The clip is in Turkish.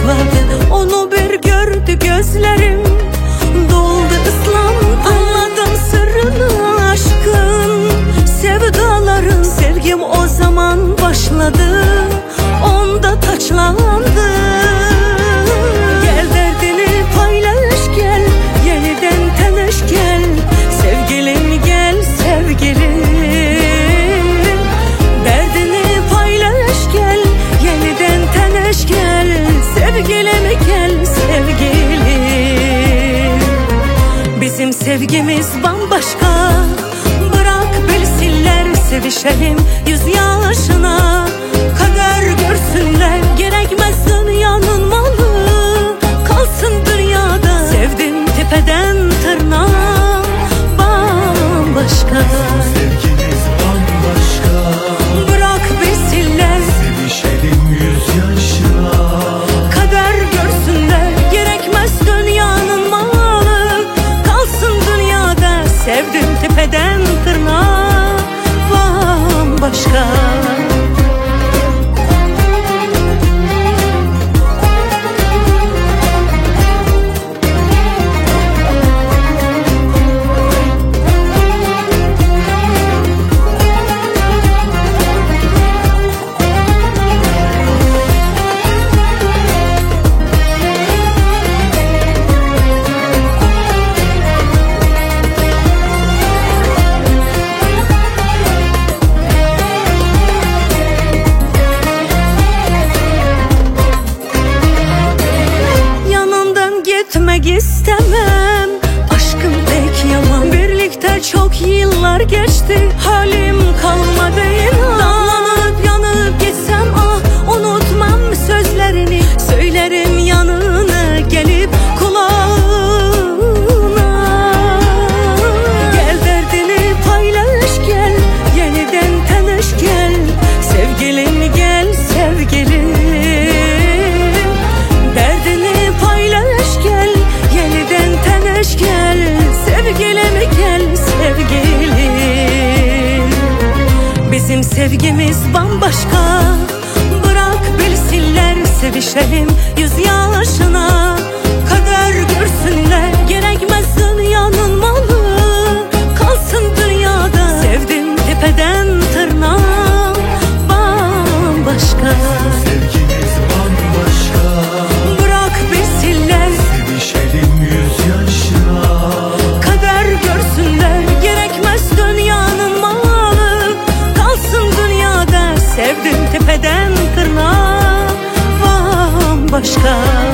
Volkswagen. Onu bir gördü gözlerim, doldu ıslandı. Anladım sırrını aşkın, sevdaların. Sevgim o zaman başladı, onda taçlandı. Gel derdini paylaş gel, yeniden tanış gel. Sevgilim gel sevgilim. Derdini paylaş gel, yeniden tanış gel. Sevgilim gel sevgilim. Bizim sevgimiz bambaşka, bırak bilsinler sevişelim yüz yaşına kadar görsünler. Gerekmez dünyanın malı, kalsın dünyada. Sevdim tepeden tırnağa, bambaşka. Sevgimiz bambaşka, bırak bilsinler sevişelim yüz yaşına kadar görsünler. Gerekmez dünyanın malı, kalsın dünyada. Sevdim tepeden tırnağa, bambaşka. Gitmek istemem, aşkım pek yaman. Birlikte çok yıllar geçti, halim kalmadı inan. Dağlanıp yanıp gitsem ah, unutmam sözlerini. Söylerim yanına gelip kulağına. Gel derdini paylaş gel, yeniden tanış gel. Sevgilim gel sevgilim. Derdini paylaş gel, yeniden tanış gel. Sevgilim gel sevgilim. Bizim sevgimiz bambaşka, bırak bilsinler sevişelim yüz yaşına kadar görsünler. Gerekmez dünyanın malı, kalsın dünyada. Sevdim tepeden tırnağa, bambaşka. Sevgimiz bambaşka, bırak bilsinler sevişelim yüz yaşına kadar görsünler. Gerekmez dünyanın malı, kalsın dünyada. Sevdim tepeden tırnağa, bambaşka.